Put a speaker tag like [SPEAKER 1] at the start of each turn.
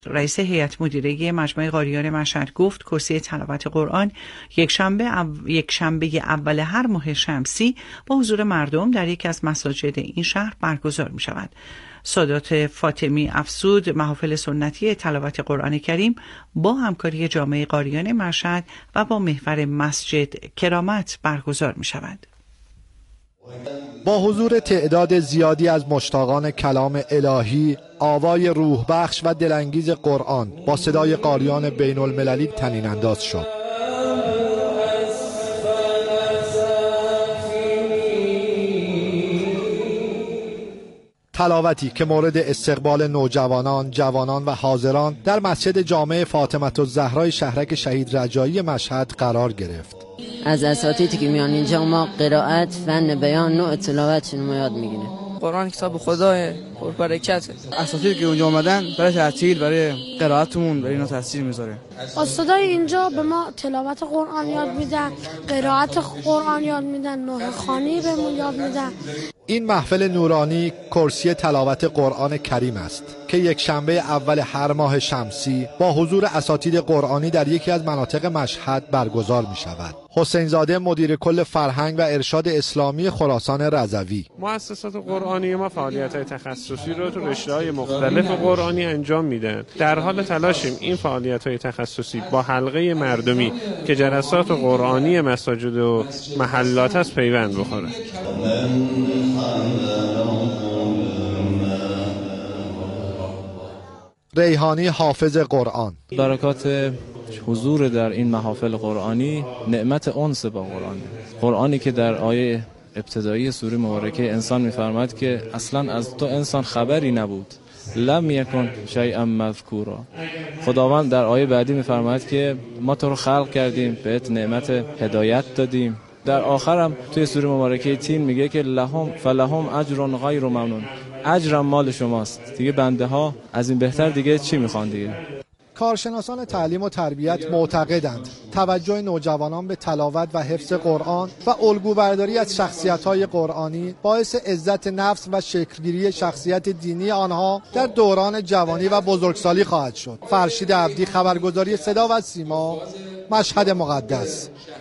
[SPEAKER 1] رئیس هیئت مدیره مجمع قاریان مشهد گفت کرسی تلاوت قرآن یک شنبه اول هر ماه شمسی با حضور مردم در یکی از مساجد این شهر برگزار می شود. سادات فاطمی افزود محافل سنتی تلاوت قرآن کریم با همکاری جامعه قاریان مشهد و با محور مسجد کرامت برگزار می شود.
[SPEAKER 2] با حضور تعداد زیادی از مشتاقان کلام الهی، آوای روح بخش و دلانگیز قرآن با صدای قاریان بین المللی طنین انداز شد. تلاوتی که مورد استقبال نوجوانان، جوانان و حاضران در مسجد جامع فاطمه الزهرا شهرک شهید رجایی مشهد قرار گرفت.
[SPEAKER 3] از اساتیدی که میان اینجا ما قرائت، فن بیان، نوع تلاوتشون ما یاد میگیریم.
[SPEAKER 4] قرآن کتاب خدای پربرکته.
[SPEAKER 5] اساتیدی که اونجا اومدن برای تعطیل، برای قرائتمون، برای اینا تاثیر میذاره.
[SPEAKER 6] استادای اینجا به ما تلاوت قرآن یاد میدن، قرائت قرآن یاد میدن، نوح خوانی بهمون یاد میدن.
[SPEAKER 2] این محفل نورانی کرسی تلاوت قرآن کریم است که یک شنبه اول هر ماه شمسی با حضور اساتید قرآنی در یکی از مناطق مشهد برگزار می شود. حسین زاده مدیر کل فرهنگ و ارشاد اسلامی خراسان رضوی:
[SPEAKER 7] مؤسسات قرآنی ما فعالیت‌های تخصصی رو تو رشته‌های مختلف قرآنی انجام میدن. در حال تلاشیم این فعالیت‌های تخصصی با حلقه مردمی که جلسات قرآنی مساجد و محلات است پیوند بخوره.
[SPEAKER 2] ریحانی حافظ قرآن:
[SPEAKER 8] برکات حضور در این محافل قرآنی نعمت انس با قرآنی که در آیه ابتدایی سوره مبارکه انسان می‌فرماید که اصلا از تو انسان خبری نبود، لم یکن شیئا مذکورا. خداوند در آیه بعدی می‌فرماید که ما تو رو خلق کردیم، بهت نعمت هدایت دادیم. در آخرم توی سوره مبارکه تین میگه که فلهم اجر غیر ممنون، اجرم مال شماست. دیگه بنده ها از این بهتر دیگه چی میخوان دیگه؟
[SPEAKER 2] کارشناسان تعلیم و تربیت معتقدند توجه نوجوانان به تلاوت و حفظ قرآن و الگوبرداری از شخصیت‌های قرآنی باعث عزت نفس و شکل‌گیری شخصیت دینی آنها در دوران جوانی و بزرگسالی خواهد شد. فرشید عبدی، خبرگزاری صدا و سیما، مشهد مقدس.